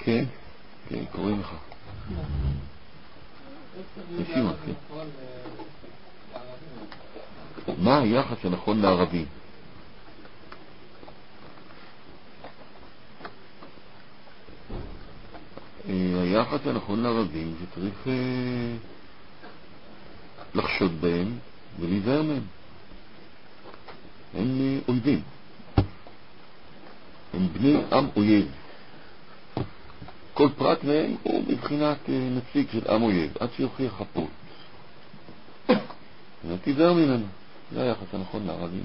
כן, כן, קוראים לך. נשימה, כן. מה היחס הנכון לערבים? היחס הנכון לערבים זה צריך לחשוד בהם ולהיזהר מהם. הם אויבים, הם בני עם אויב. כל פרט מהם הוא בבחינת נציג של עם אויב, עד שיוכיח חפות. תיזהר ממנו. זה היחס הנכון לערבים.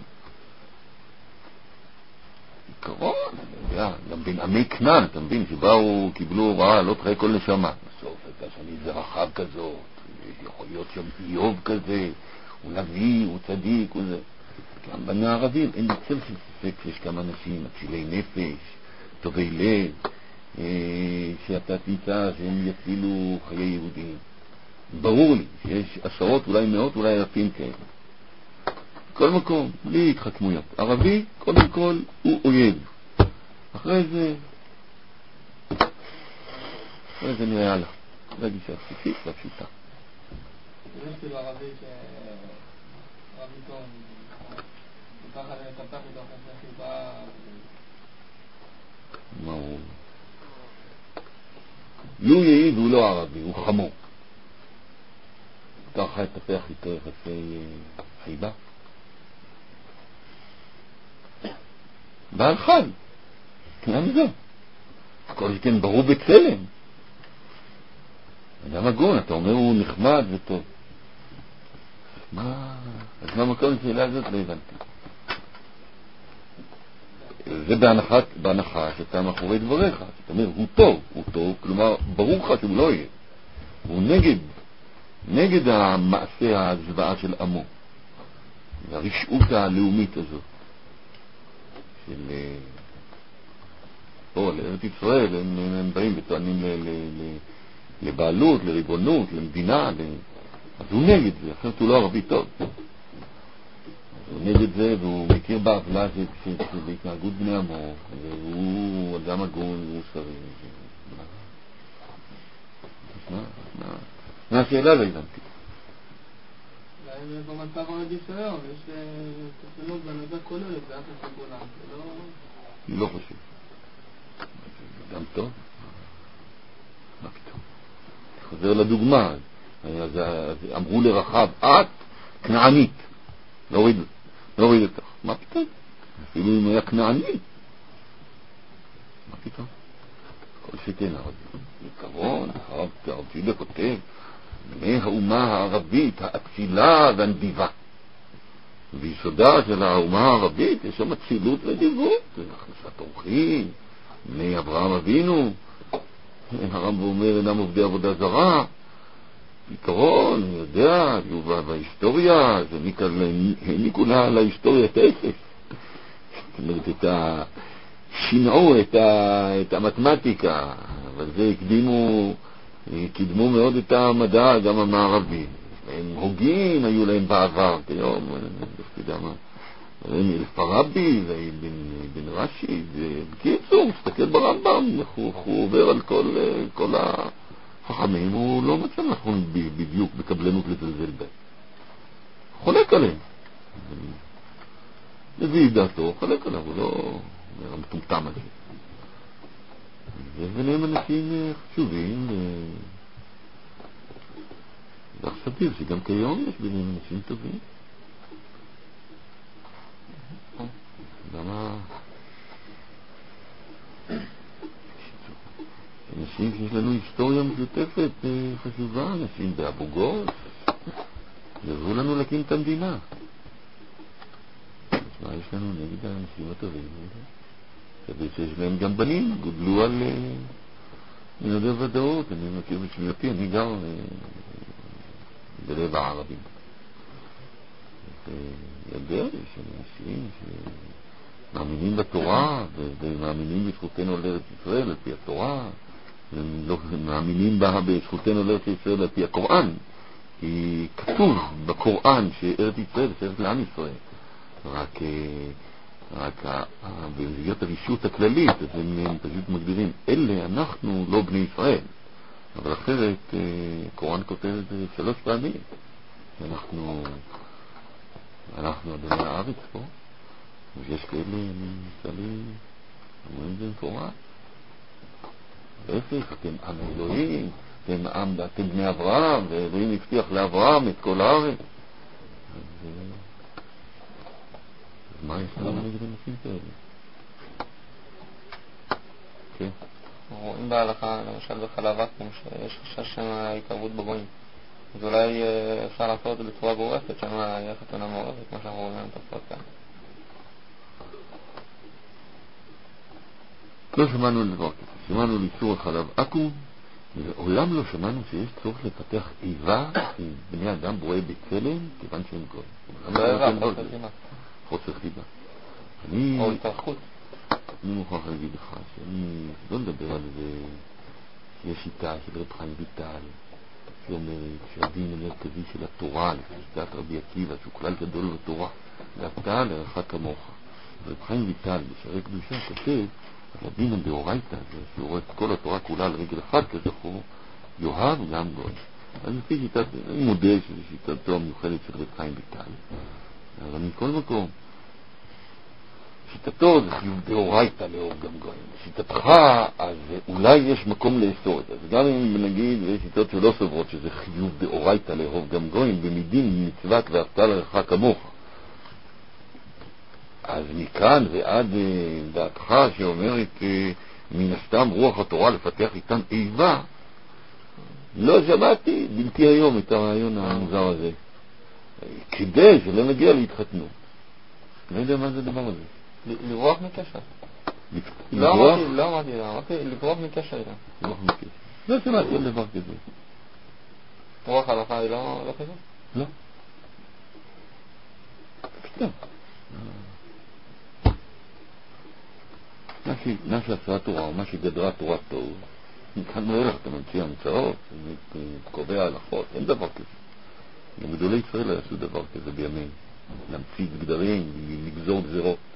עיקרון, גם בין עמי כנען, אתה מבין, שבאו, קיבלו הוראה, לא תחיה כל נשמה. בסוף הייתה שם איזה רחב כזאת, יכול להיות שם איוב כזה, הוא נביא, הוא צדיק, הוא זה. גם בני הערבים, אין בצל של ספק שיש כמה אנשים, אצילי נפש, טובי לב, שאתה תמצא שהם יצילו חיי יהודים. ברור לי שיש עשרות, אולי מאות, אולי אלפים כאלה. כל מקום, בלי התחכמויות. ערבי, קודם כל, הוא אויב. אחרי זה נראה הלאה. זה גישה בסיסית והפשוטה. יש כאילו ערבי ערבי טוב, וככה לטפח איתו אחרי חיבה. מה הוא? לו יהי והוא לא ערבי, הוא חמור. ככה לטפח איתו יחסי חיבה. בעל חל, כנען זו. כל שכן ברור בצלם. אדם הגון, אתה אומר הוא נחמד וטוב. אז מה מקום לשאלה הזאת? לא הבנתי. זה בהנחה שאתה מאחורי דבריך. אתה אומר, הוא טוב, כלומר, ברור לך שהוא לא יהיה. הוא נגד המעשה הזוועה של עמו. הרשעות הלאומית הזאת. לארץ ישראל, הם באים וטוענים לבעלות, לריבונות, למדינה, אז הוא נגד זה, אחרת הוא לא ערבי טוב. הוא נגד זה, והוא מכיר בעוולה בהתנהגות בני עמו, והוא אדם הגון, והוא שרי. מה השאלה לא הבנתי? במצב הרגיש היום, יש תכננות בנדע כוללת, זה אף אחד אני לא חושב. גם טוב? מה פתאום? חוזר לדוגמה. אז אמרו לרחב, את כנענית. להוריד אותך. מה פתאום? אפילו אם היה כנעני. מה פתאום? כל שכן עיקרון, הרב צידה כותב, בני האומה הערבית, האצילה והנדיבה. ביסודה של האומה הערבית יש שם אצילות ונדיבות, הכנסת אורחים, בני אברהם אבינו. הרב אומר, אינם עובדי עבודה זרה. בעיקרון, אני יודע, בהיסטוריה, זה העניקו לה להיסטוריה את האפס. זאת אומרת, שינעו את המתמטיקה, אבל זה קידמו מאוד את המדע, גם המערבי. הם הוגים היו להם בעבר, כיום, אני לא יודע מה. אלפרבי ובן רש"י, בקיצור, מסתכל ברמב"ם, הוא עובר על כל החכמים, הוא לא מצא נכון בדיוק בקבלנות לזלזל בהם. חולק עליהם. מביא דעתו, חולק עליו, הוא לא המטומטם הזה. יש ביניהם אנשים חשובים, ואך סביר שגם כיום יש ביניהם אנשים טובים. למה? אנשים שיש לנו היסטוריה משותפת חשובה, אנשים באבו גוש, יבואו לנו להקים את המדינה. אז מה יש לנו נגד האנשים הטובים האלה? כדי שיש להם גם בנים, גודלו על אני יודע ודאות, אני מכיר בשביעתי, אני גר בלב הערבים. יודע לי שאנשים שמאמינים בתורה ומאמינים בזכותנו לארץ ישראל על פי התורה, ומאמינים בזכותנו לארץ ישראל על פי הקוראן, כי כתוב בקוראן שארץ ישראל שייכת לעם ישראל, רק רק במסגרת הרישות הכללית, אז הם פשוט מגדירים, אלה אנחנו לא בני ישראל. אבל אחרת, קוראן כותב את זה 3 פעמים. אנחנו אדוני הארץ פה, ויש כאלה אומרים את זה מפורש. להפך, אתם עם אלוהים, אתם בני אברהם, ואלוהים הבטיח לאברהם את כל הארץ. אז מה יש לנו נגד אנשים כאלה? כן. רואים בהלכה, למשל בחלב עכו"ם, שיש חשש שם ההתערבות בגויים. אז אולי אפשר לעשות את זה בצורה גורפת, שם יהיה חתונה מעורבת, כמו שאנחנו רואים את הפרט כאן. לא שמענו על דבר כזה, שמענו על איסור החלב עכו"ם, ועולם לא שמענו שיש צורך לפתח איבה עם בני אדם ברואה בצלם, כיוון שהם גויים. לא איבה, חוסר חיבה. חוסר חיבה. או התארכות. אני מוכרח להגיד לך שאני לא מדבר על זה שיש שיטה של רב חיים ויטל שאומרת שהדין המרכזי של התורה לפי שיטת רבי עקיבא שהוא כלל גדול בתורה ואהבת לרעך כמוך. רב חיים ויטל בשערי קדושה כותב על הדין הדאורייתא הזה שהוא רואה את כל התורה כולה על רגל אחד כזכור יאהב גם גוי. אז לפי שיטת, אני מודה שזו שיטתו המיוחדת של רב חיים ויטל, אבל מכל מקום שיטתו זה חיוב דאורייתא לאהוב גם גויים. שיטתך, אז אולי יש מקום לאסור את זה. אז גם אם נגיד, יש שיטות שלא סוברות שזה חיוב דאורייתא לאהוב גם גויים, במדין מצוות ואהבת לרעך כמוך. אז מכאן ועד דעתך שאומרת מן הסתם רוח התורה לפתח איתם איבה, לא שמעתי בלתי היום את הרעיון המוזר הזה. כדי שלא נגיע להתחתנו. לא יודע מה זה הדבר הזה. לברוח מקשר. לברוח? לא אמרתי, לברוח מקשר. לברוח מקשר. לא שמעתי על דבר כזה. רוח הלכה היא לא כזה? לא. פתאום. מה שעשה תורה, או מה שגדרה תורה טוב, מכאן לא הלך, אתה ממציא המצאות, קובע הלכות, אין דבר כזה. גם גדולי ישראל עשו דבר כזה בימים. להמציא גדרים, לגזור גזירות.